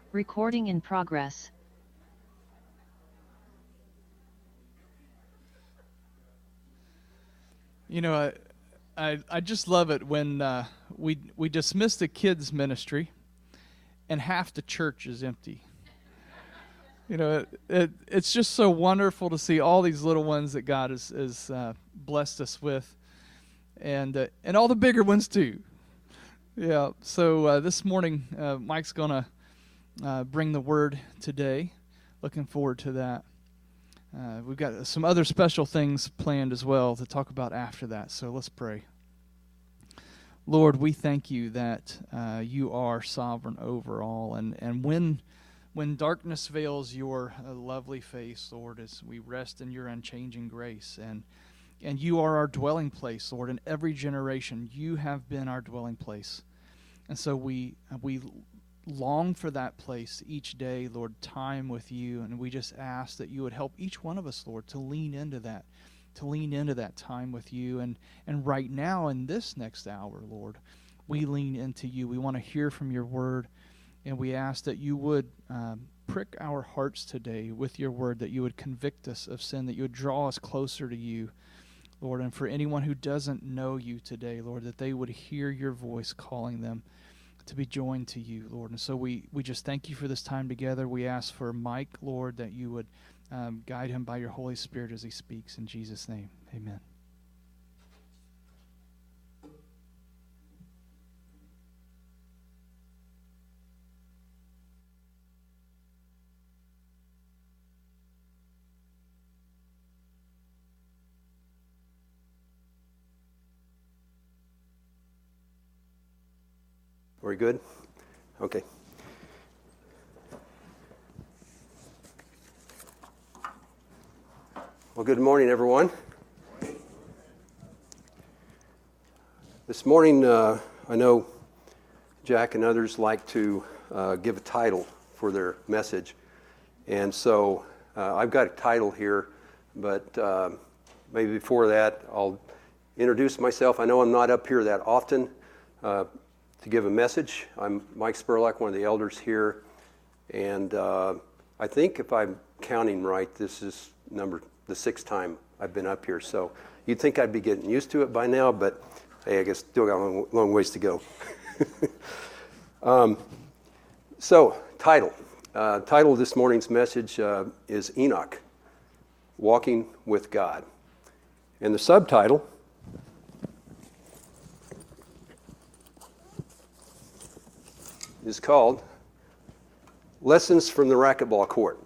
Recording in progress. You know, I just love it when we dismiss the kids ministry, and half the church is empty. You know, it's just so wonderful to see all these little ones that God has blessed us with, and all the bigger ones too. Yeah. So this morning, Mike's gonna bring the word today. Looking forward to that. We've got some other special things planned as well to talk about after that, so let's pray. Lord, we thank you that you are sovereign over all, and when darkness veils your lovely face, Lord, as we rest in your unchanging grace, and you are our dwelling place, Lord, in every generation. You have been our dwelling place, and so we long for that place each day, Lord, time with you, and we just ask that you would help each one of us, Lord, to lean into that time with you, and right now in this next hour, Lord, we lean into you. We want to hear from your word, and we ask that you would prick our hearts today with your word, that you would convict us of sin, that you would draw us closer to you, Lord, and for anyone who doesn't know you today, Lord, that they would hear your voice calling them to be joined to you, Lord. And so we just thank you for this time together. We ask for Mike, Lord, that you would guide him by your Holy Spirit as he speaks. In Jesus' name, amen. Are we good? Okay. Well, good morning, everyone. This morning, I know Jack and others like to give a title for their message. And so I've got a title here, but maybe before that, I'll introduce myself. I know I'm not up here that often to give a message. I'm Mike Spurlock, one of the elders here, and I think if I'm counting right, this is the sixth time I've been up here, so you'd think I'd be getting used to it by now, but hey, I guess still got a long ways to go. So, title of this morning's message is Enoch, Walking with God, and the subtitle is called Lessons from the Racquetball Court.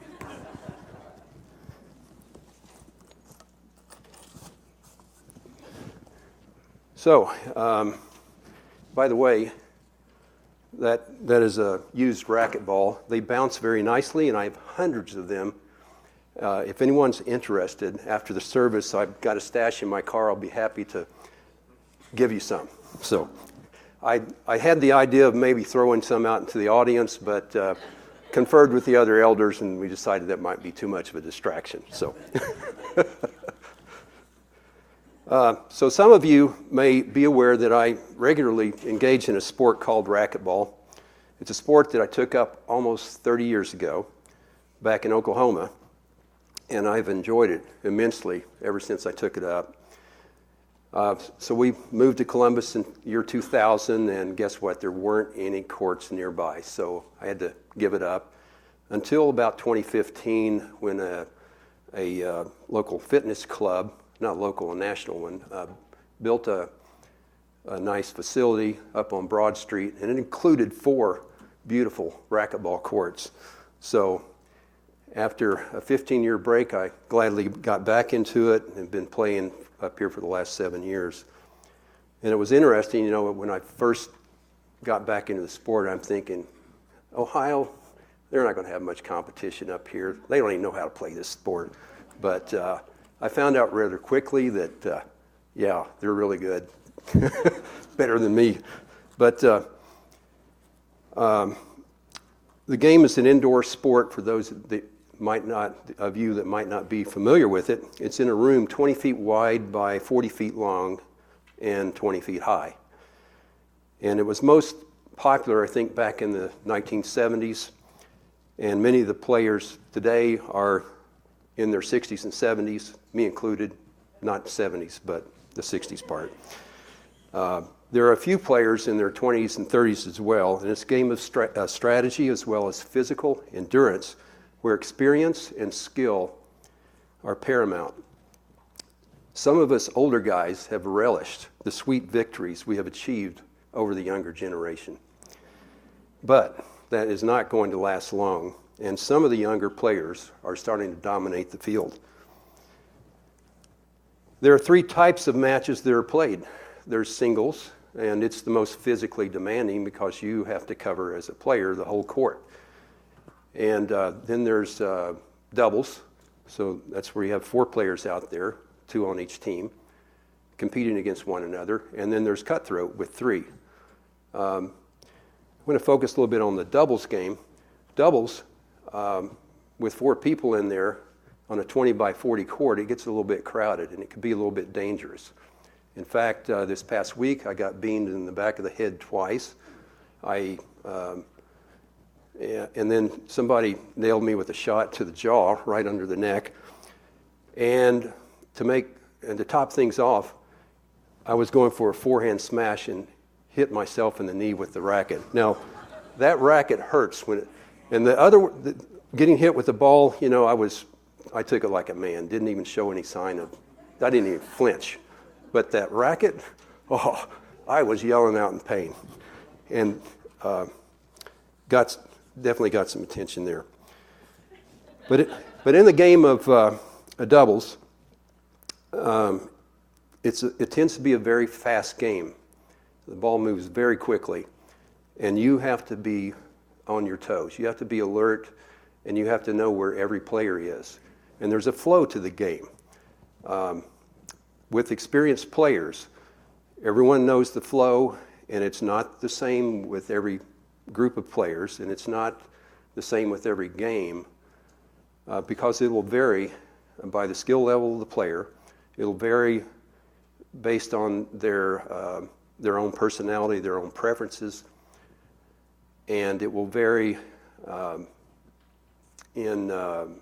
So, by the way, that is a used racquetball. They bounce very nicely, and I have hundreds of them. If anyone's interested, after the service, I've got a stash in my car. I'll be happy to give you some. So, I had the idea of maybe throwing some out into the audience, but conferred with the other elders, and we decided that might be too much of a distraction. So, so some of you may be aware that I regularly engage in a sport called racquetball. It's a sport that I took up almost 30 years ago back in Oklahoma, and I've enjoyed it immensely ever since I took it up. So we moved to Columbus in year 2000, and guess what? There weren't any courts nearby, so I had to give it up until about 2015 when a local fitness club, not local, a national one, built a nice facility up on Broad Street, and it included 4 beautiful racquetball courts. So after a 15-year break, I gladly got back into it and been playing up here for the last 7 years. And it was interesting, you know, when I first got back into the sport, I'm thinking, Ohio, they're not going to have much competition up here. They don't even know how to play this sport. But I found out rather quickly that, yeah, they're really good. Better than me. But the game is an indoor sport for those that might not be familiar with it. It's in a room 20 feet wide by 40 feet long and 20 feet high. And it was most popular, I think, back in the 1970s, and many of the players today are in their 60s and 70s, me included, not 70s, but the 60s part. There are a few players in their 20s and 30s as well, and it's a game of strategy as well as physical endurance, where experience and skill are paramount. Some of us older guys have relished the sweet victories we have achieved over the younger generation. But that is not going to last long, and some of the younger players are starting to dominate the field. There are three types of matches that are played. There's singles, and it's the most physically demanding because you have to cover, as a player, the whole court. And then there's doubles, so that's where you have 4 players out there, 2 on each team, competing against one another. And then there's cutthroat with 3. I'm going to focus a little bit on the doubles game. Doubles, with 4 people in there on a 20 by 40 court, it gets a little bit crowded and it can be a little bit dangerous. In fact, this past week I got beamed in the back of the head twice. And then somebody nailed me with a shot to the jaw, right under the neck. And to top things off, I was going for a forehand smash and hit myself in the knee with the racket. Now, that racket hurts getting hit with the ball, I took it like a man, didn't even show any sign I didn't even flinch. But that racket, I was yelling out in pain. And definitely got some attention there. But in the game of doubles, it tends to be a very fast game. The ball moves very quickly, and you have to be on your toes. You have to be alert, and you have to know where every player is. And there's a flow to the game. With experienced players, everyone knows the flow, and it's not the same with every group of players, and it's not the same with every game, because it will vary by the skill level of the player. It'll vary based on their own personality, their own preferences, and it will vary in the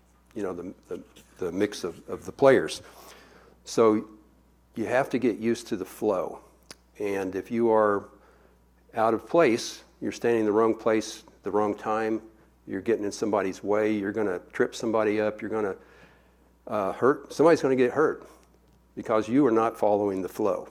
mix of the players. So you have to get used to the flow, and if you are out of place, you're standing in the wrong place, the wrong time, you're getting in somebody's way, you're going to trip somebody up, you're going to hurt, somebody's going to get hurt because you are not following the flow.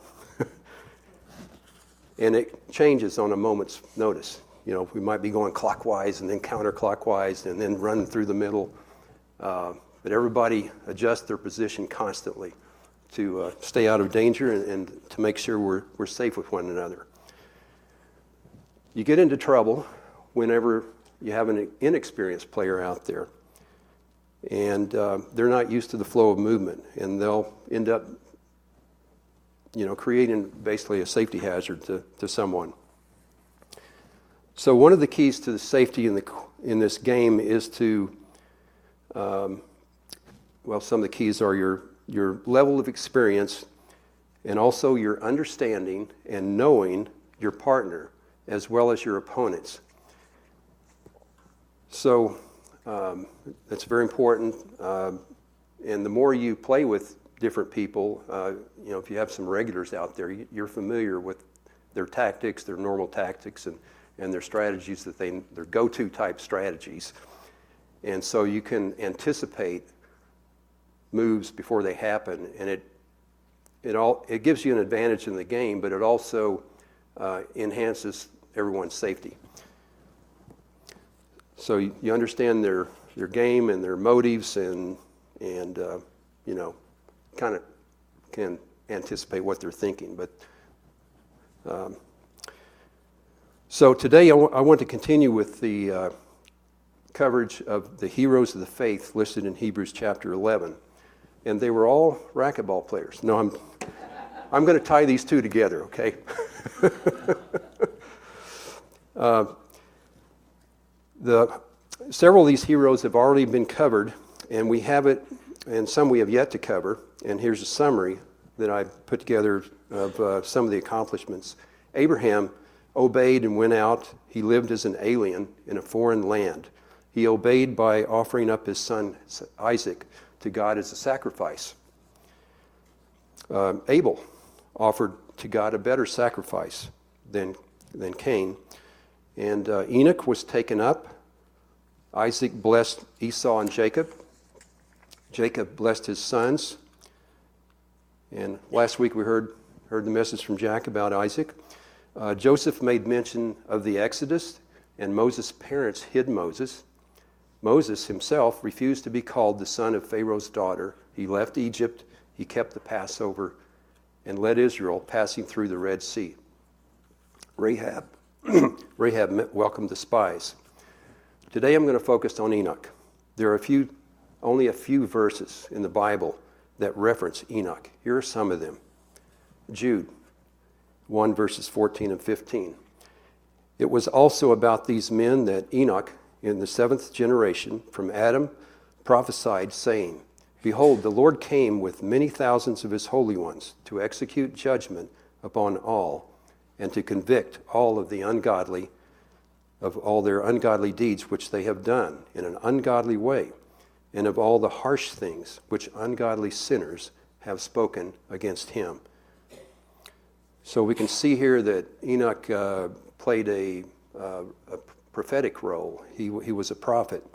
And it changes on a moment's notice. We might be going clockwise and then counterclockwise and then run through the middle. But everybody adjusts their position constantly to stay out of danger and to make sure we're safe with one another. You get into trouble whenever you have an inexperienced player out there, and they're not used to the flow of movement, and they'll end up creating basically a safety hazard to someone. So one of the keys to the safety in this game is to, some of the keys are your level of experience and also your understanding and knowing your partner as well as your opponents. So that's very important. And the more you play with different people, if you have some regulars out there, you're familiar with their tactics, their normal tactics, and their strategies their go-to type strategies. And so you can anticipate moves before they happen, and it gives you an advantage in the game, but it also enhances everyone's safety. So you understand their game and their motives, and kind of can anticipate what they're thinking. But so today I want to continue with the coverage of the heroes of the faith listed in Hebrews chapter 11. And they were all racquetball players. No, I'm going to tie these two together, okay? Several of these heroes have already been covered, and we have it, and some we have yet to cover. And here's a summary that I put together of some of the accomplishments. Abraham obeyed and went out. He lived as an alien in a foreign land. He obeyed by offering up his son Isaac to God as a sacrifice. Abel offered to God a better sacrifice than Cain. And Enoch was taken up. Isaac blessed Esau and Jacob. Jacob blessed his sons. And last week we heard the message from Jack about Isaac. Joseph made mention of the Exodus, and Moses' parents hid Moses. Moses himself refused to be called the son of Pharaoh's daughter. He left Egypt, he kept the Passover, and led Israel passing through the Red Sea. Rahab welcomed the spies. Today I'm going to focus on Enoch. There are only a few verses in the Bible that reference Enoch. Here are some of them. Jude 1 verses 14 and 15. It was also about these men that Enoch, in the 7th generation from Adam, prophesied, saying, Behold, the Lord came with many thousands of his holy ones to execute judgment upon all and to convict all of the ungodly of all their ungodly deeds which they have done in an ungodly way, and of all the harsh things which ungodly sinners have spoken against him. So we can see here that Enoch played a prophetic role. He was a prophet.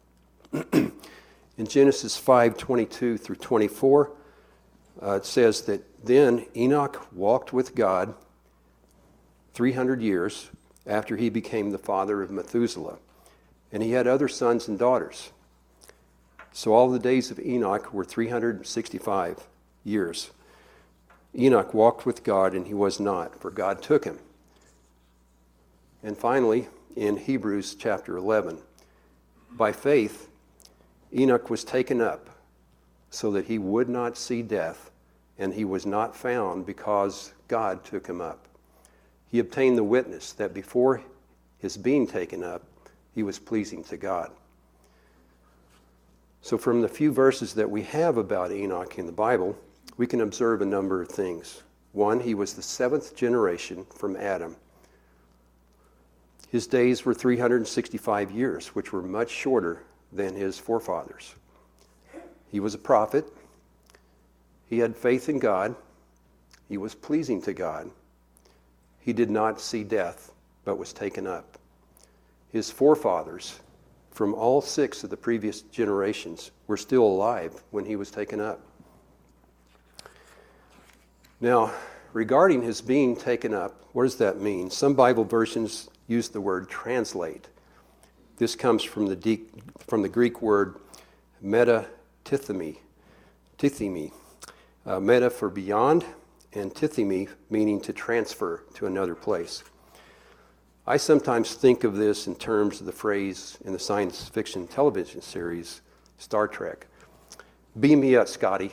In Genesis 5:22 through 24, it says that then Enoch walked with God 300 years after he became the father of Methuselah, and he had other sons and daughters. So all the days of Enoch were 365 years. Enoch walked with God, and he was not, for God took him. And finally, in Hebrews chapter 11, by faith, Enoch was taken up so that he would not see death, and he was not found because God took him up. He obtained the witness that before his being taken up, he was pleasing to God. So from the few verses that we have about Enoch in the Bible, we can observe a number of things. One, he was the 7th generation from Adam. His days were 365 years, which were much shorter than his forefathers. He was a prophet. He had faith in God. He was pleasing to God. He did not see death, but was taken up. His forefathers, from all 6 of the previous generations, were still alive when he was taken up. Now, regarding his being taken up, what does that mean? Some Bible versions use the word translate. This comes from the Greek word metatithemi. Meta for beyond, and tithemi meaning to transfer to another place. I sometimes think of this in terms of the phrase in the science fiction television series Star Trek. Beam me up, Scotty.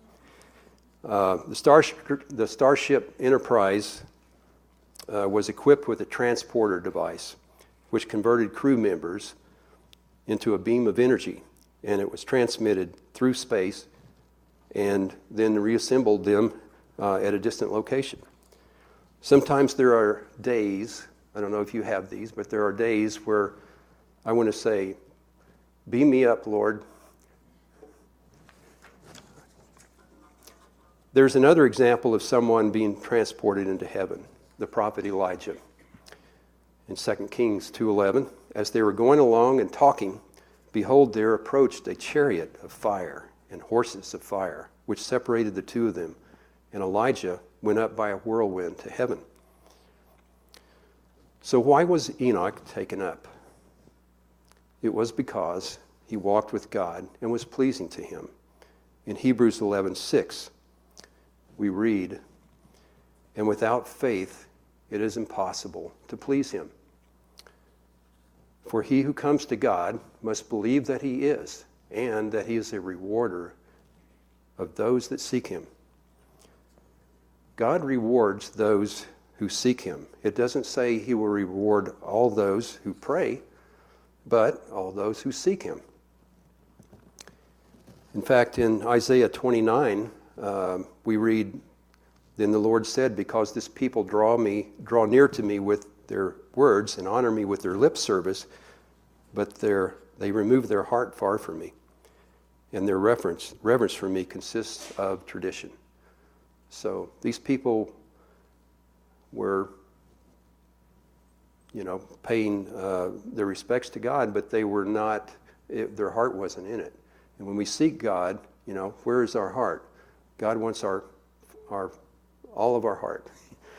The Starship Enterprise was equipped with a transporter device which converted crew members into a beam of energy, and it was transmitted through space and then reassembled them at a distant location. Sometimes there are days, I don't know if you have these, but there are days where I want to say, beam me up, Lord. There's another example of someone being transported into heaven, the prophet Elijah. In 2 Kings 2:11, as they were going along and talking, behold, there approached a chariot of fire and horses of fire, which separated the two of them. And Elijah went up by a whirlwind to heaven. So why was Enoch taken up? It was because he walked with God and was pleasing to him. In Hebrews 11:6, we read, and without faith it is impossible to please him. For he who comes to God must believe that he is, and that he is a rewarder of those that seek him. God rewards those who seek him. It doesn't say he will reward all those who pray, but all those who seek him. In fact, in Isaiah 29, we read, then the Lord said, because this people draw near to me with their words and honor me with their lip service, but they remove their heart far from me. And their reverence for me consists of tradition. So these people were, paying their respects to God, but they were not, their heart wasn't in it. And when we seek God, where is our heart? God wants all of our heart.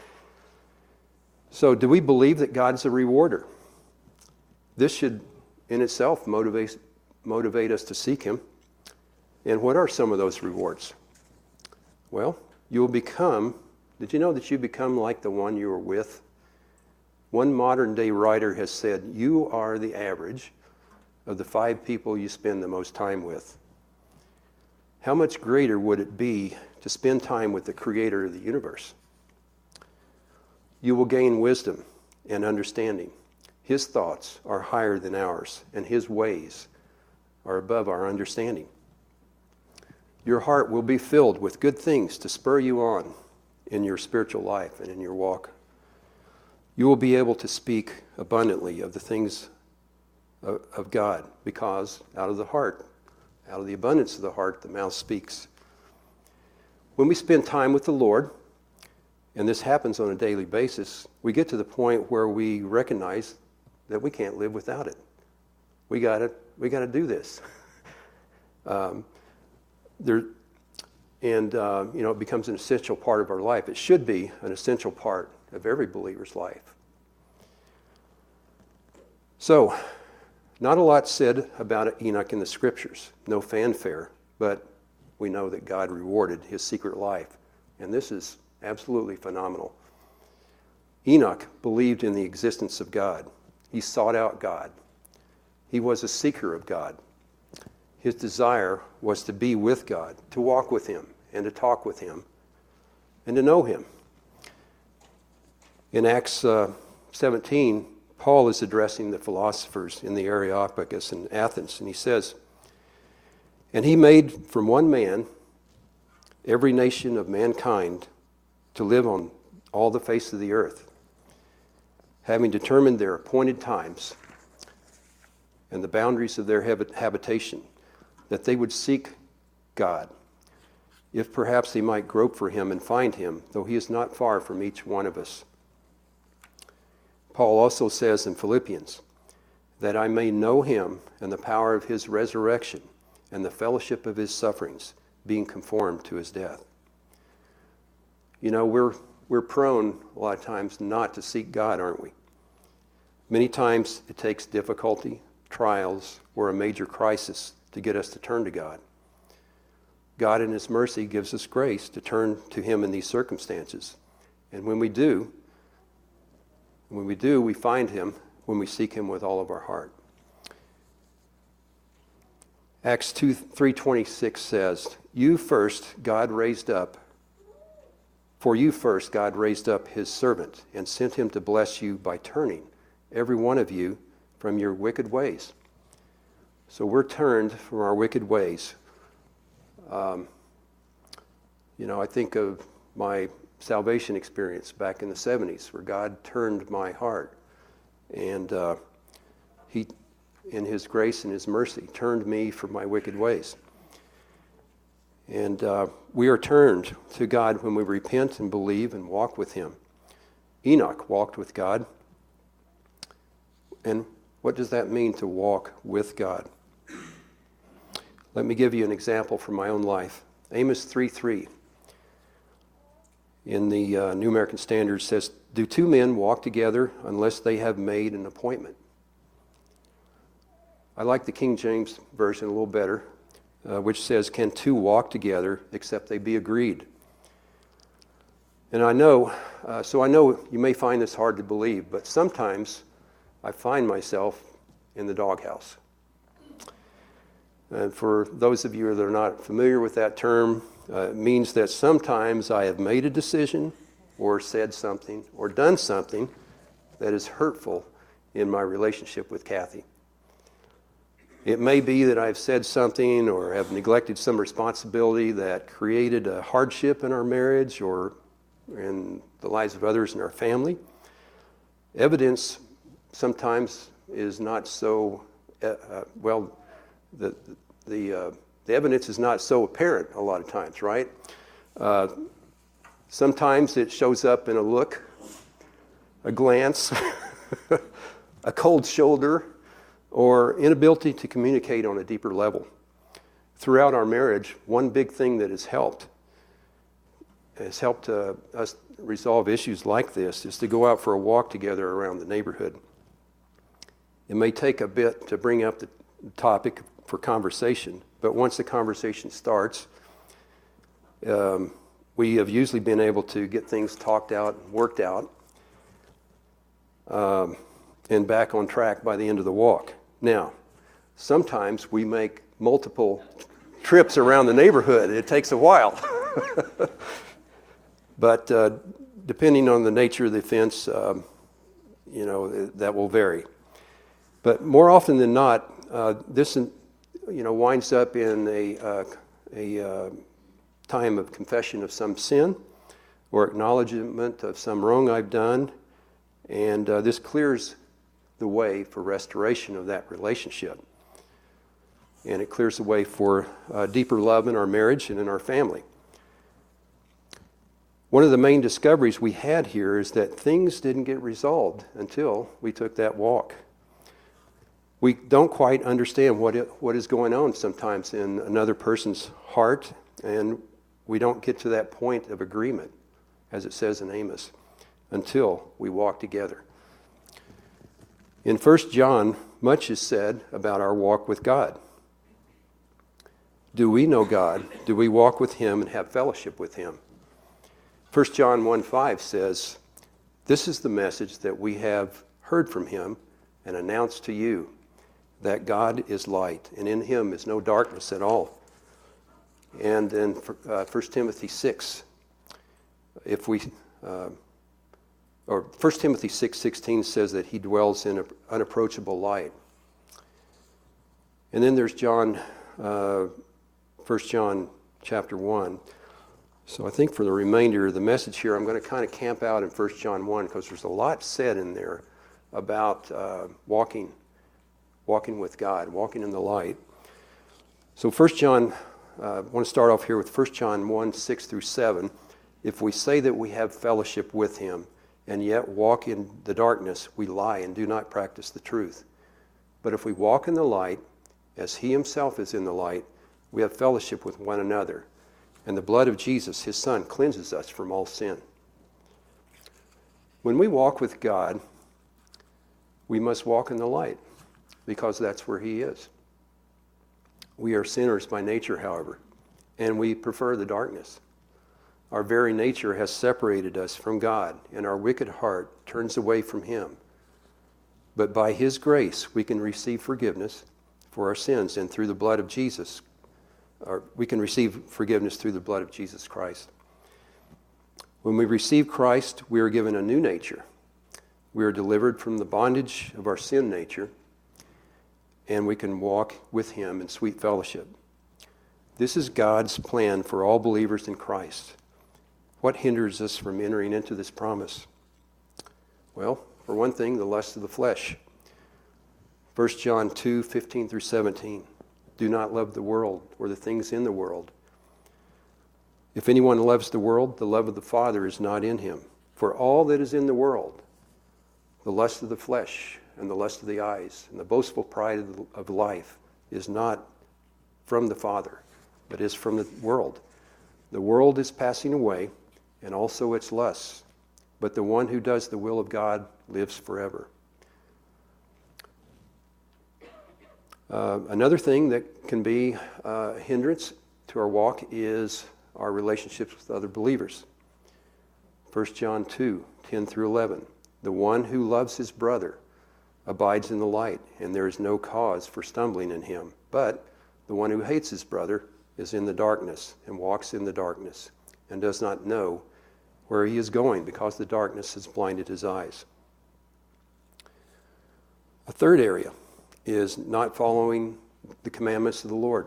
So do we believe that God's a rewarder? This should in itself motivate us to seek him. And what are some of those rewards? Well, you will become, did you know that you become like the one you were with? One modern day writer has said, you are the average of the 5 people you spend the most time with. How much greater would it be to spend time with the creator of the universe? You will gain wisdom and understanding. His thoughts are higher than ours, and his ways are above our understanding. Your heart will be filled with good things to spur you on in your spiritual life and in your walk. You will be able to speak abundantly of the things of God, because out of the heart, out of the abundance of the heart, the mouth speaks. When we spend time with the Lord, and this happens on a daily basis, we get to the point where we recognize that we can't live without it. We got to do this. It becomes an essential part of our life. It should be an essential part of every believer's life. So, not a lot said about Enoch in the scriptures. No fanfare, but we know that God rewarded his secret life. And this is absolutely phenomenal. Enoch believed in the existence of God. He sought out God. He was a seeker of God. His desire was to be with God, to walk with him, and to talk with him, and to know him. In Acts 17, Paul is addressing the philosophers in the Areopagus in Athens, and he says, "And he made from one man every nation of mankind to live on all the face of the earth, having determined their appointed times and the boundaries of their habitation, that they would seek God, if perhaps they might grope for him and find him, though he is not far from each one of us." Paul also says in Philippians, "That I may know him and the power of his resurrection and the fellowship of his sufferings, being conformed to his death." We're prone a lot of times not to seek God, aren't we? Many times it takes difficulty, trials, or a major crisis to get us to turn to God. God in his mercy gives us grace to turn to him in these circumstances. And when we do, we find him when we seek him with all of our heart. Acts 3:26 says, For you first God raised up his servant and sent him to bless you by turning every one of you from your wicked ways. So we're turned from our wicked ways. I think of my salvation experience back in the 70s where God turned my heart. And he, in his grace and his mercy, turned me from my wicked ways. And we are turned to God when we repent and believe and walk with him. Enoch walked with God. And what does that mean to walk with God? Let me give you an example from my own life. Amos 3:3 in the New American Standard says, "Do 2 men walk together unless they have made an appointment?" I like the King James Version a little better, which says, "Can 2 walk together except they be agreed?" And I know you may find this hard to believe, but sometimes I find myself in the doghouse. And for those of you that are not familiar with that term, it means that sometimes I have made a decision or said something or done something that is hurtful in my relationship with Kathy. It may be that I've said something or have neglected some responsibility that created a hardship in our marriage or in the lives of others in our family. Evidence sometimes is not so, well, the evidence is not so apparent a lot of times, right? Sometimes it shows up in a look, a glance, a cold shoulder, or inability to communicate on a deeper level. Throughout our marriage, one big thing that has helped us resolve issues like this is to go out for a walk together around the neighborhood. It may take a bit to bring up the topic for conversation, but once the conversation starts, we have usually been able to get things talked out and worked out and back on track by the end of the walk. Now, sometimes we make multiple trips around the neighborhood. It takes a while. But depending on the nature of the offense, that will vary. But more often than not, this winds up in a time of confession of some sin or acknowledgement of some wrong I've done, and this clears the way for restoration of that relationship. And it clears the way for deeper love in our marriage and in our family. One of the main discoveries we had here is that things didn't get resolved until we took that walk. We don't quite understand what is going on sometimes in another person's heart, and we don't get to that point of agreement, as it says in Amos, until we walk together. In 1 John, much is said about our walk with God. Do we know God? Do we walk with Him and have fellowship with Him? 1 John 1:5 says, "This is the message that we have heard from Him and announced to you, that God is light, and in Him is no darkness at all." And then 1 Timothy 6, or 1 Timothy 6:16 says that He dwells in unapproachable light. And then there's 1 John chapter 1. So I think for the remainder of the message here, I'm going to kind of camp out in 1 John 1 because there's a lot said in there about walking with God, walking in the light. So 1 John, I want to start off here with 1 John 1, 6 through 7. If we say that we have fellowship with Him and yet walk in the darkness, we lie and do not practice the truth. But if we walk in the light, as He Himself is in the light, we have fellowship with one another. And the blood of Jesus, His Son, cleanses us from all sin. When we walk with God, we must walk in the light, because that's where He is. We are sinners by nature, however, and we prefer the darkness. Our very nature has separated us from God, and our wicked heart turns away from Him. But by His grace, we can receive forgiveness for our sins, and through the blood of Jesus, we can receive forgiveness through the blood of Jesus Christ. When we receive Christ, we are given a new nature. We are delivered from the bondage of our sin nature, and we can walk with Him in sweet fellowship. This is God's plan for all believers in Christ. What hinders us from entering into this promise? Well, for one thing, the lust of the flesh. 1 John 2, 15 through 17. Do not love the world or the things in the world. If anyone loves the world, the love of the Father is not in him. For all that is in the world, the lust of the flesh and the lust of the eyes and the boastful pride of life is not from the Father, but is from the world. The world is passing away, and also its lusts, but the one who does the will of God lives forever. Another thing that can be a hindrance to our walk is our relationships with other believers. 1 John 2, 10 through 11. The one who loves his brother abides in the light, and there is no cause for stumbling in him. But the one who hates his brother is in the darkness and walks in the darkness and does not know where he is going because the darkness has blinded his eyes. A third area is not following the commandments of the Lord.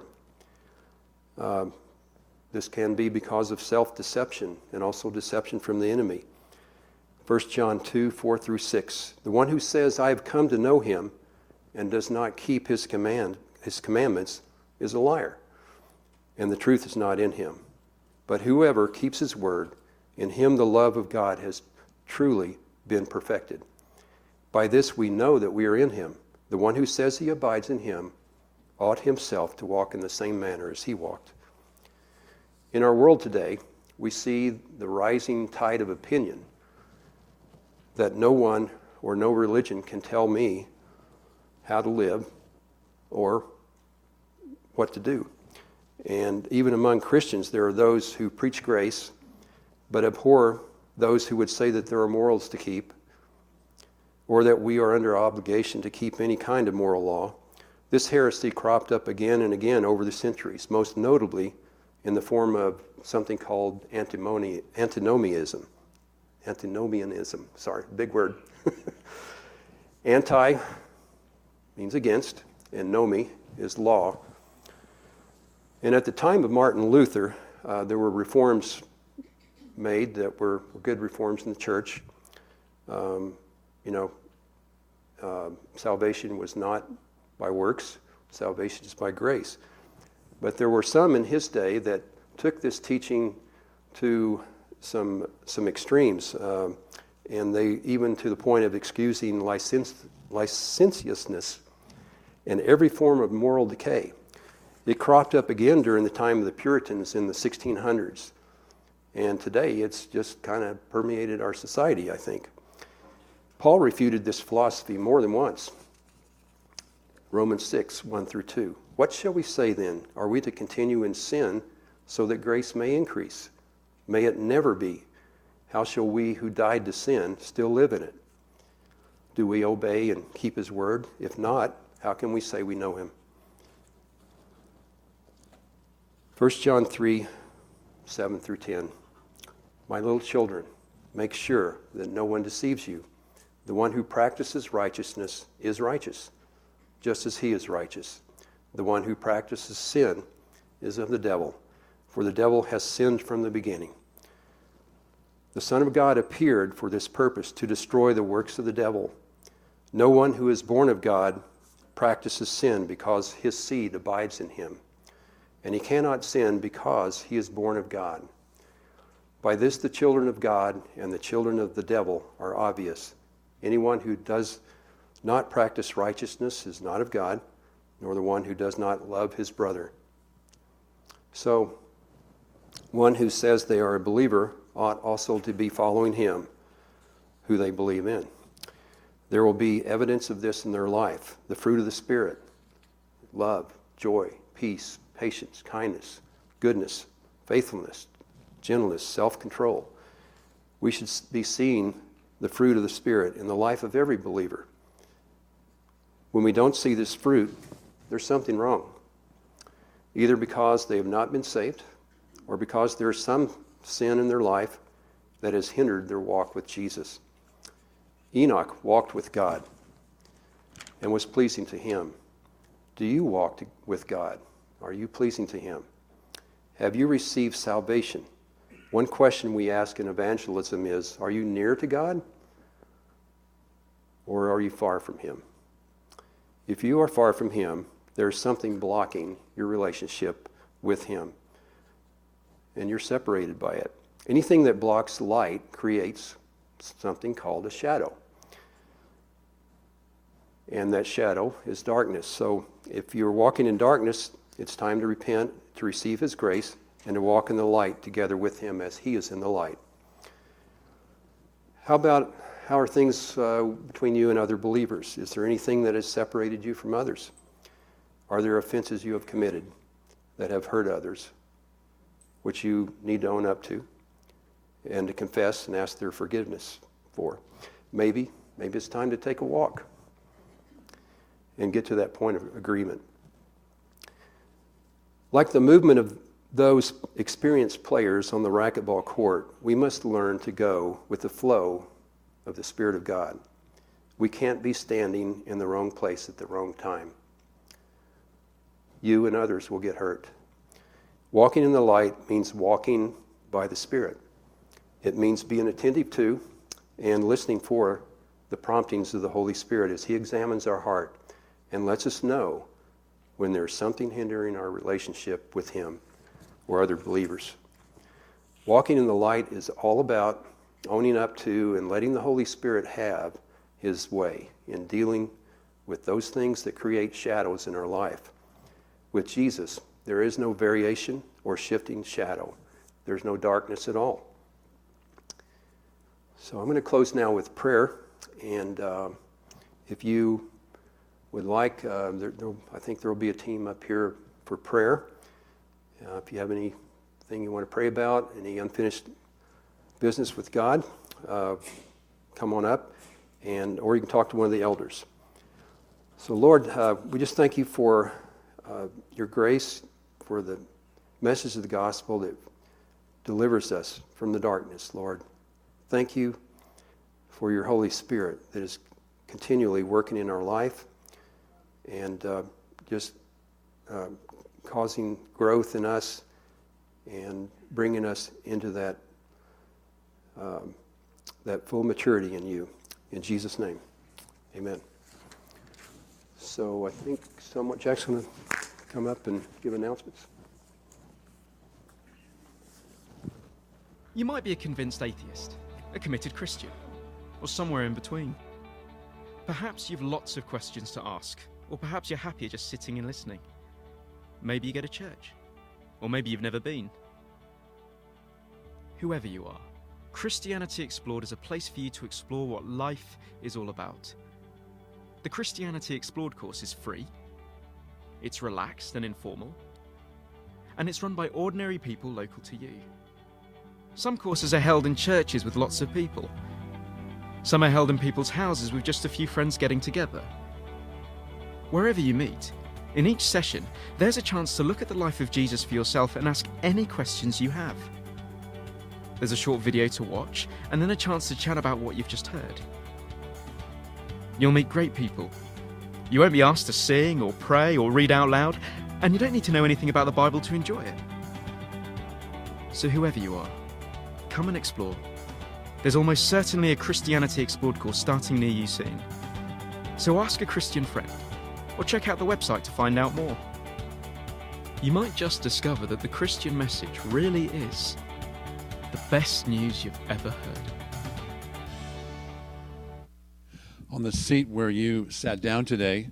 This can be because of self-deception and also deception from the enemy. 1 John 2, 4 through 6. The one who says, I have come to know him, and does not keep his commandments, is a liar, and the truth is not in him. But whoever keeps his word, in him the love of God has truly been perfected. By this we know that we are in him. The one who says he abides in him ought himself to walk in the same manner as he walked. In our world today, we see the rising tide of opinion that no one or no religion can tell me how to live or what to do. And even among Christians, there are those who preach grace, but abhor those who would say that there are morals to keep, or that we are under obligation to keep any kind of moral law. This heresy cropped up again and again over the centuries, most notably in the form of something called antinomianism. Antinomianism, sorry, big word. Anti means against, and nomi is law. And at the time of Martin Luther, there were reforms made that were good reforms in the church. Salvation was not by works, salvation is by grace. But there were some in his day that took this teaching to some extremes, and they even to the point of excusing licentiousness and every form of moral decay. It cropped up again during the time of the Puritans in the 1600s, and today it's just kind of permeated our society, I think. Paul refuted this philosophy more than once. Romans 6, 1 through 2. What shall we say then? Are we to continue in sin so that grace may increase? May it never be. How shall we who died to sin still live in it? Do we obey and keep his word? If not, how can we say we know him? 1 John 3, 7 through 10. My little children, make sure that no one deceives you. The one who practices righteousness is righteous, just as he is righteous. The one who practices sin is of the devil, for the devil has sinned from the beginning. The Son of God appeared for this purpose, to destroy the works of the devil. No one who is born of God practices sin, because his seed abides in him. And he cannot sin because he is born of God. By this the children of God and the children of the devil are obvious. Anyone who does not practice righteousness is not of God, nor the one who does not love his brother. So, one who says they are a believer ought also to be following him who they believe in. There will be evidence of this in their life. The fruit of the Spirit: love, joy, peace, patience, kindness, goodness, faithfulness, gentleness, self-control. We should be seeing the fruit of the Spirit in the life of every believer. When we don't see this fruit, there's something wrong. Either because they have not been saved, or because there is some sin in their life that has hindered their walk with Jesus. Enoch walked with God and was pleasing to him. Do you walk with God? Are you pleasing to him? Have you received salvation? One question we ask in evangelism is, are you near to God, or are you far from him? If you are far from him, there's something blocking your relationship with him, and you're separated by it. Anything that blocks light creates something called a shadow. And that shadow is darkness. So if you're walking in darkness, it's time to repent, to receive his grace, and to walk in the light together with him as he is in the light. How are things between you and other believers? Is there anything that has separated you from others? Are there offenses you have committed that have hurt others, which you need to own up to and to confess and ask their forgiveness for? Maybe it's time to take a walk and get to that point of agreement. Like the movement of those experienced players on the racquetball court, we must learn to go with the flow of the Spirit of God. We can't be standing in the wrong place at the wrong time. You and others will get hurt. Walking in the light means walking by the Spirit. It means being attentive to and listening for the promptings of the Holy Spirit as He examines our heart and lets us know when there's something hindering our relationship with Him or other believers. Walking in the light is all about owning up to and letting the Holy Spirit have His way in dealing with those things that create shadows in our life. With Jesus, there is no variation or shifting shadow. There's no darkness at all. So I'm going to close now with prayer. And if you would like, I think there will be a team up here for prayer. If you have anything you want to pray about, any unfinished business with God, come on up, or you can talk to one of the elders. So Lord, we just thank you for your grace, for the message of the gospel that delivers us from the darkness, Lord. Thank you for your Holy Spirit that is continually working in our life and just causing growth in us and bringing us into that full maturity in you. In Jesus' name, amen. So I think someone, Jack's going to come up and give announcements. You might be a convinced atheist, a committed Christian, or somewhere in between. Perhaps you've lots of questions to ask, or perhaps you're happier just sitting and listening. Maybe you go to church, or maybe you've never been. Whoever you are, Christianity Explored is a place for you to explore what life is all about. The Christianity Explored course is free, it's relaxed and informal, and it's run by ordinary people local to you. Some courses are held in churches with lots of people. Some are held in people's houses with just a few friends getting together. Wherever you meet, in each session, there's a chance to look at the life of Jesus for yourself and ask any questions you have. There's a short video to watch, and then a chance to chat about what you've just heard. You'll meet great people. You won't be asked to sing or pray or read out loud, and you don't need to know anything about the Bible to enjoy it. So whoever you are, come and explore. There's almost certainly a Christianity Explored course starting near you soon. So ask a Christian friend, or check out the website to find out more. You might just discover that the Christian message really is the best news you've ever heard. On the seat where you sat down today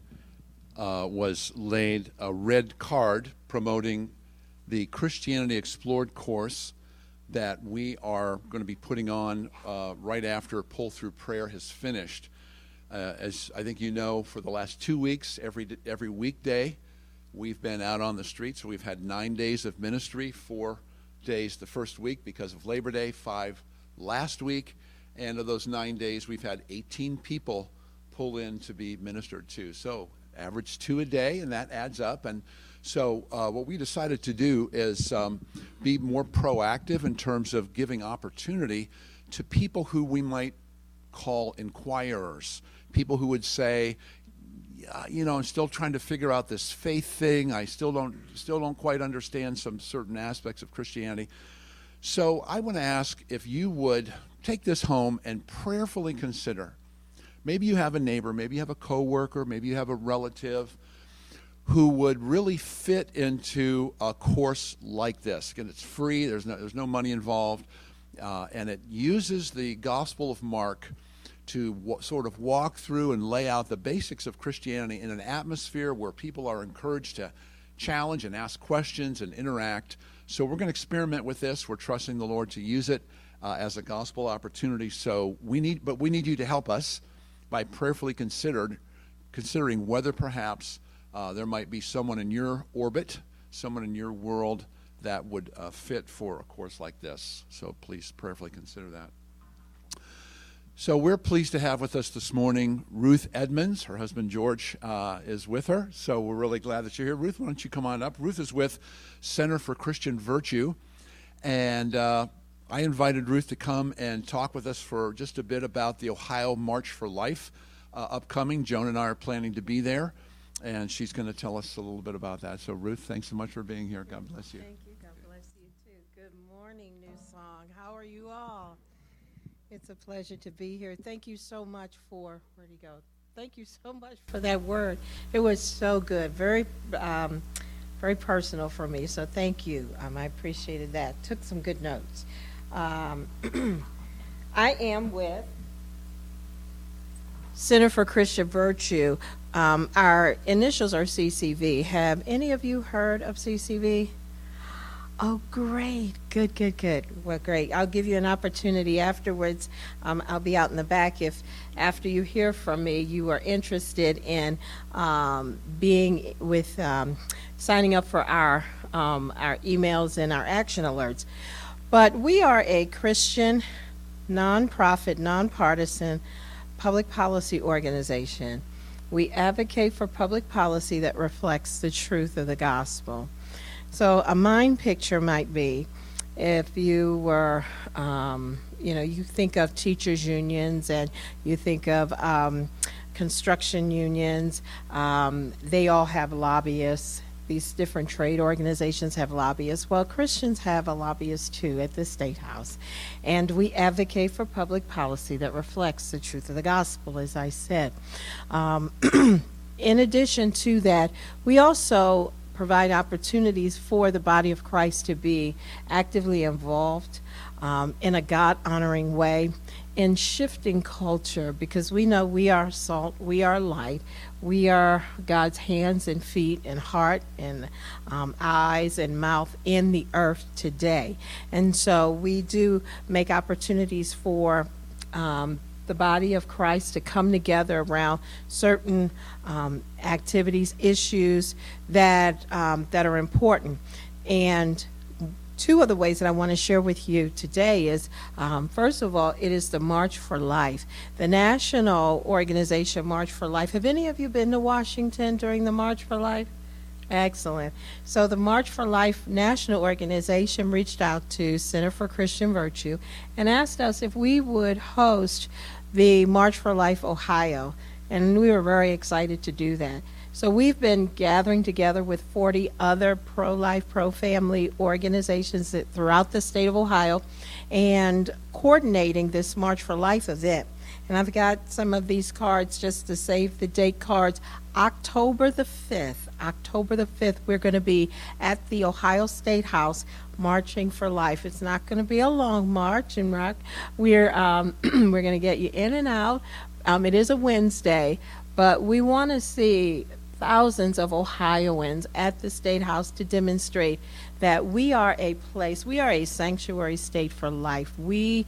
was laid a red card promoting the Christianity Explored course that we are going to be putting on right after Pull Through Prayer has finished. As I think you know, for the last 2 weeks, every weekday, we've been out on the street. So we've had 9 days of ministry, 4 days the first week because of Labor Day, 5 last week. And of those 9 days, we've had 18 people pull in to be ministered to. So average 2 a day, and that adds up. And so what we decided to do is be more proactive in terms of giving opportunity to people who we might call inquirers, people who would say, you know, I'm still trying to figure out this faith thing. I still don't quite understand some certain aspects of Christianity. So I want to ask if you would take this home and prayerfully consider. Maybe you have a neighbor, maybe you have a coworker, maybe you have a relative who would really fit into a course like this. Again, it's free, there's no money involved, and it uses the Gospel of Mark to sort of walk through and lay out the basics of Christianity in an atmosphere where people are encouraged to challenge and ask questions and interact. So we're going to experiment with this. We're trusting the Lord to use it as a gospel opportunity. So we need you to help us by prayerfully considering whether perhaps there might be someone in your orbit, someone in your world that would fit for a course like this. So please prayerfully consider that. So we're pleased to have with us this morning Ruth Edmonds. Her husband George is with her. So we're really glad that you're here. Ruth, why don't you come on up? Ruth is with Center for Christian Virtue. And I invited Ruth to come and talk with us for just a bit about the Ohio March for Life upcoming. Joan and I are planning to be there, and she's going to tell us a little bit about that. So Ruth, thanks so much for being here. God bless you. Thank you. God bless you too. Good morning, New Song. How are you all? It's a pleasure to be here. Thank you so much for, where'd he go? Thank you so much for that word. It was so good, very personal for me. So thank you. I appreciated that. Took some good notes. I am with Center for Christian Virtue. Our initials are CCV. Have any of you heard of CCV? Oh, great. Good, good, good. Well, great. I'll give you an opportunity afterwards. I'll be out in the back if, after you hear from me, you are interested in being with, signing up for our emails and our action alerts. But we are a Christian, nonprofit, nonpartisan public policy organization. We advocate for public policy that reflects the truth of the gospel. So a mind picture might be if you were, you think of teachers' unions and you think of construction unions. They all have lobbyists. These different trade organizations have lobbyists. Well, Christians have a lobbyist too at the State House. And we advocate for public policy that reflects the truth of the gospel, as I said. In addition to that, we also provide opportunities for the body of Christ to be actively involved in a God-honoring way in shifting culture, because we know we are salt, we are light, we are God's hands and feet and heart and eyes and mouth in the earth today. And so we do make opportunities for the body of Christ to come together around certain activities, issues that are important. And two of the ways that I want to share with you today is, first of all, it is the March for Life, the national organization March for Life. Have any of you been to Washington during the March for Life? Excellent. So the March for Life national organization reached out to Center for Christian Virtue and asked us if we would host the March for Life Ohio, and we were very excited to do that. So we've been gathering together with 40 other pro-life, pro-family organizations throughout the state of Ohio and coordinating this March for Life event. And I've got some of these cards just to save the date cards. October the 5th, we're going to be at the Ohio State House marching for life. It's not going to be a long march, and we're we're going to get you in and out. It is a Wednesday, but we want to see thousands of Ohioans at the State House to demonstrate that we are a place, we are a sanctuary state for life. We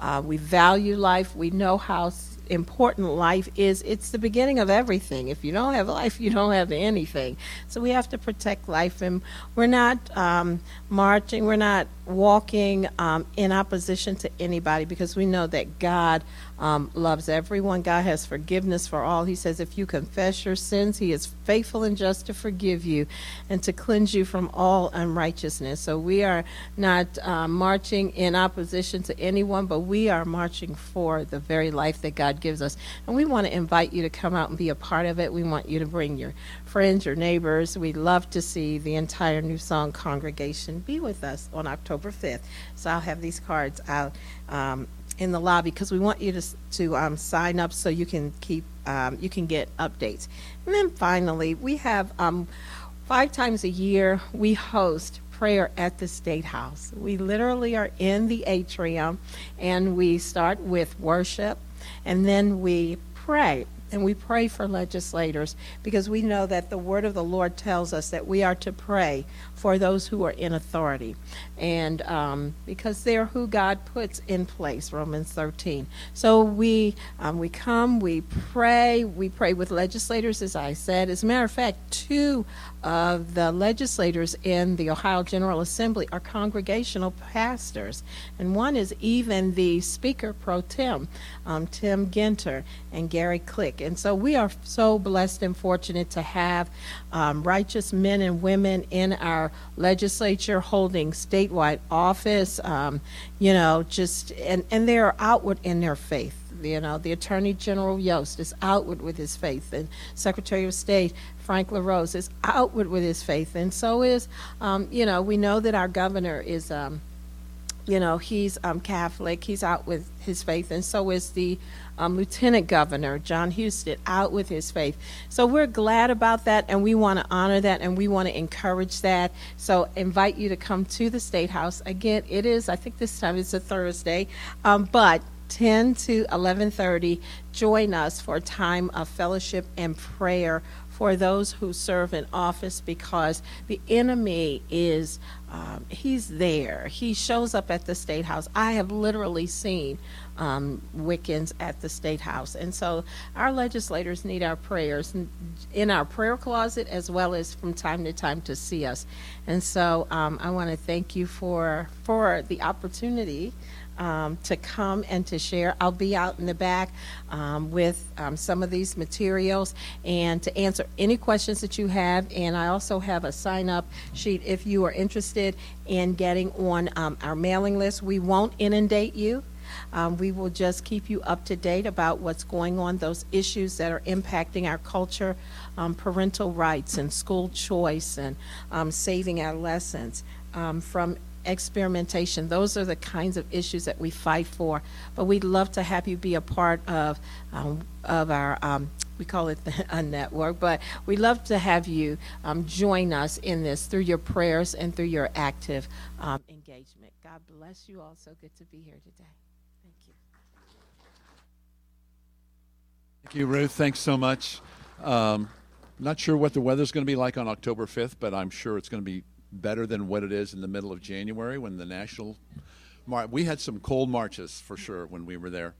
value life. We know how important life is. It's the beginning of everything. If you don't have life, you don't have anything. So we have to protect life, and we're not marching, we're not walking in opposition to anybody, because we know that God loves everyone. God has forgiveness for all. He says if you confess your sins, he is faithful and just to forgive you and to cleanse you from all unrighteousness. So we are not marching in opposition to anyone, but we are marching for the very life that God gives us. And we want to invite you to come out and be a part of it. We want you to bring your friends, your neighbors. We'd love to see the entire New Song congregation be with us on October 5th. So I'll have these cards out in the lobby, because we want you to sign up so you can keep you can get updates. And then finally, we have 5 times a year we host prayer at the State House. We literally are in the atrium, and we start with worship, and then we pray. And we pray for legislators, because we know that the word of the Lord tells us that we are to pray for those who are in authority, and because they're who God puts in place, Romans 13. So we come, we pray with legislators, as I said. As a matter of fact, 2 of the legislators in the Ohio General Assembly are congregational pastors, and one is even the Speaker Pro Tem, Tim Ginter and Gary Click. And so we are so blessed and fortunate to have righteous men and women in our legislature holding statewide office, and they're outward in their faith. The Attorney General Yost is outward with his faith, and Secretary of State Frank LaRose is outward with his faith, and so is, we know that our governor is You know, he's Catholic. He's out with his faith, and so is the Lieutenant Governor, John Husted, out with his faith. So we're glad about that, and we want to honor that, and we want to encourage that. So invite you to come to the State House. Again, it is, I think this time it's a Thursday, but 10 to 11:30, join us for a time of fellowship and prayer for those who serve in office, because the enemy is, he's there. He shows up at the State House. I have literally seen Wiccans at the State House. And so our legislators need our prayers in our prayer closet, as well as from time to time to see us. And so I want to thank you for the opportunity to come and to share. I'll be out in the back with some of these materials and to answer any questions that you have. And I also have a sign-up sheet if you are interested in getting on our mailing list. We won't inundate you. We will just keep you up to date about what's going on, those issues that are impacting our culture, parental rights and school choice and saving adolescents from experimentation. Those are the kinds of issues that we fight for. But we'd love to have you be a part of our, we call it a network, but we'd love to have you join us in this through your prayers and through your active engagement. God bless you all. So good to be here today. Thank you. Thank you, Ruth. Thanks so much. Not sure what the weather's going to be like on October 5th, but I'm sure it's going to be better than what it is in the middle of January when the national we had some cold marches for sure when we were there.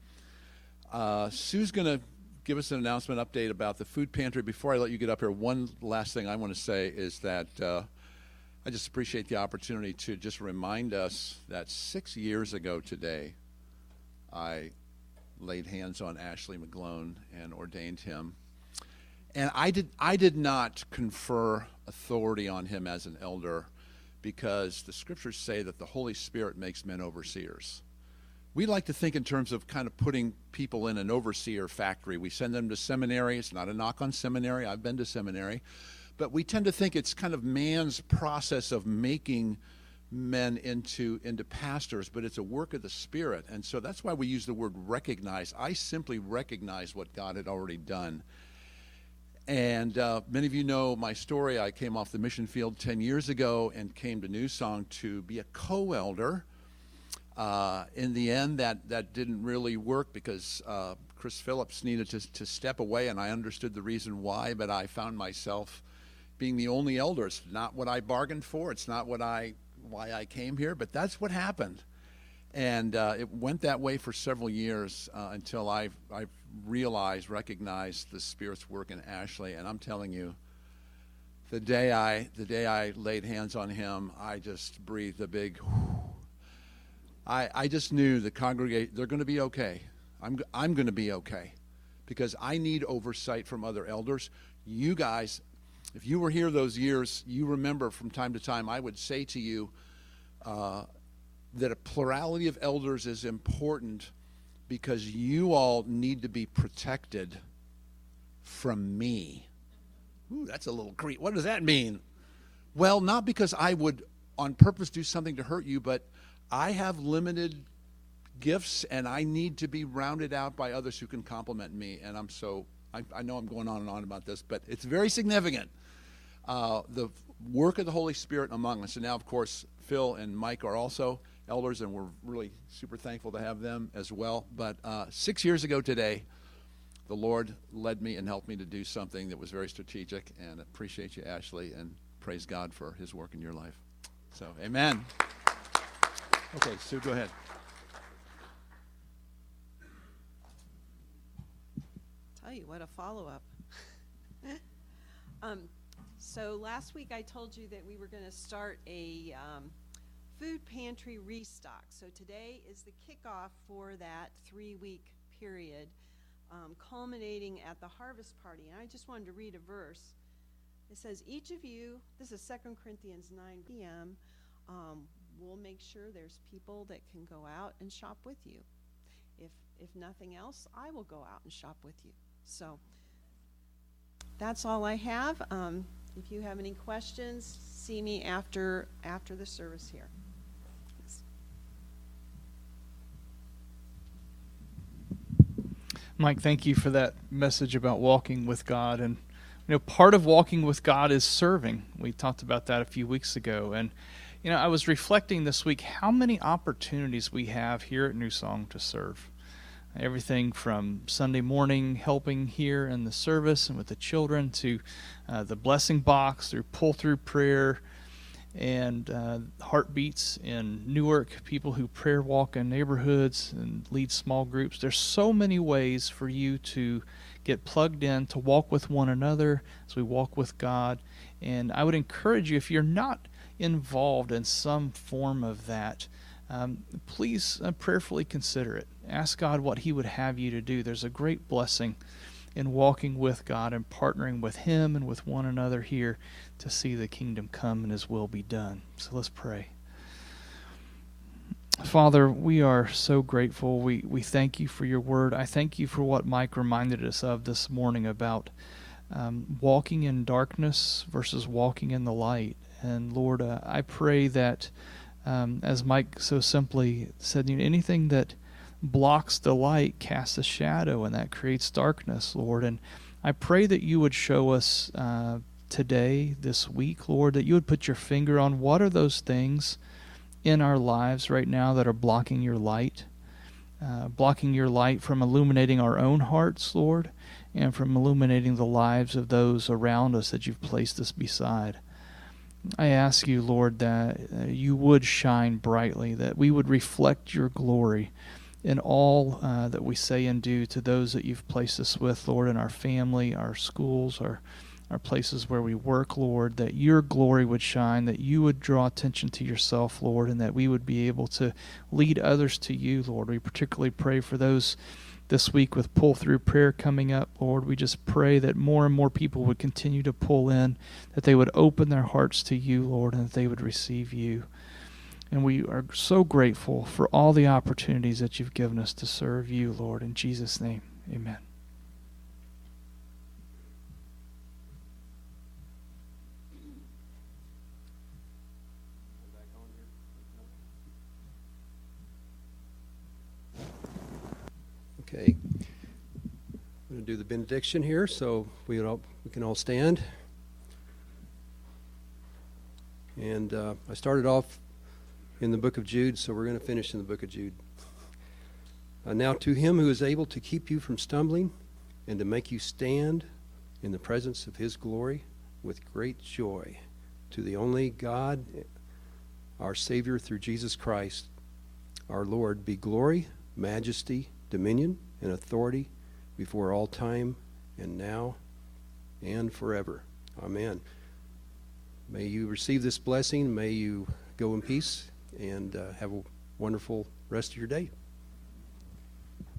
Sue's going to give us an announcement update about the food pantry. Before I let you get up here, one last thing I want to say is that I just appreciate the opportunity to just remind us that 6 years ago today, I laid hands on Ashley McGlone and ordained him. And I did not confer authority on him as an elder, because the scriptures say that the Holy Spirit makes men overseers. We like to think in terms of kind of putting people in an overseer factory. We send them to seminary. It's not a knock on seminary. I've been to seminary. But we tend to think it's kind of man's process of making men into pastors, but it's a work of the Spirit. And so that's why we use the word recognize. I simply recognize what God had already done. And many of you know my story. I came off the mission field 10 years ago and came to New Song to be a co-elder. In the end, that didn't really work because Chris Phillips needed to step away, and I understood the reason why, but I found myself being the only elder. It's not what I bargained for. It's not why I came here, but that's what happened. And it went that way for several years until I recognized the Spirit's work in Ashley. And I'm telling you, the day I laid hands on him, I just breathed a big whew. I just knew the congregation, they're going to be okay. I'm going to be okay, because I need oversight from other elders. You guys, if you were here those years, you remember from time to time I would say to you that a plurality of elders is important, because you all need to be protected from me. Ooh, that's a little creep. What does that mean? Well, not because I would on purpose do something to hurt you, but I have limited gifts, and I need to be rounded out by others who can complement me. And I know I'm going on and on about this, but it's very significant. The work of the Holy Spirit among us. And now, of course, Phil and Mike are also elders, and we're really super thankful to have them as well. But 6 years ago today, the Lord led me and helped me to do something that was very strategic, and I appreciate you, Ashley, and praise God for his work in your life. So, amen. Okay, Sue, go ahead. Tell you what, a follow-up. So last week I told you that we were going to start a food pantry restock. So today is the kickoff for that 3-week period, culminating at the harvest party. And I just wanted to read a verse. It says, each of you, this is 2 Corinthians 9 p.m., we'll make sure there's people that can go out and shop with you. If nothing else, I will go out and shop with you. So that's all I have. If you have any questions, see me after the service here. Mike, thank you for that message about walking with God. And part of walking with God is serving. We talked about that a few weeks ago. And I was reflecting this week how many opportunities we have here at New Song to serve. Everything from Sunday morning helping here in the service and with the children to the blessing box, through pull-through prayer, and Heartbeats in Newark, people who prayer walk in neighborhoods and lead small groups. There's so many ways for you to get plugged in, to walk with one another as we walk with God. And I would encourage you, if you're not involved in some form of that, please prayerfully consider it. Ask God what He would have you to do. There's a great blessing in walking with God and partnering with Him and with one another here to see the kingdom come and His will be done. So let's pray. Father, we are so grateful. We thank you for your word. I thank you for what Mike reminded us of this morning about walking in darkness versus walking in the light. And Lord, I pray that, as Mike so simply said, anything that blocks the light casts a shadow, and that creates darkness, Lord. And I pray that you would show us today, this week, Lord, that you would put your finger on what are those things in our lives right now that are blocking your light from illuminating our own hearts, Lord, and from illuminating the lives of those around us that you've placed us beside. I ask you, Lord, that you would shine brightly, that we would reflect your glory in all that we say and do to those that you've placed us with, Lord, in our family, our schools, our places where we work, Lord, that your glory would shine, that you would draw attention to yourself, Lord, and that we would be able to lead others to you, Lord. We particularly pray for those this week with pull-through prayer coming up, Lord. We just pray that more and more people would continue to pull in, that they would open their hearts to you, Lord, and that they would receive you. And we are so grateful for all the opportunities that you've given us to serve you, Lord. In Jesus' name, amen. Okay. I'm going to do the benediction here, so we can all stand. And I started off in the book of Jude, so we're going to finish in the book of Jude. Now to him who is able to keep you from stumbling and to make you stand in the presence of his glory with great joy, to the only God, our Savior through Jesus Christ, our Lord, be glory, majesty, dominion, and authority before all time and now and forever. Amen. May you receive this blessing. May you go in peace and have a wonderful rest of your day.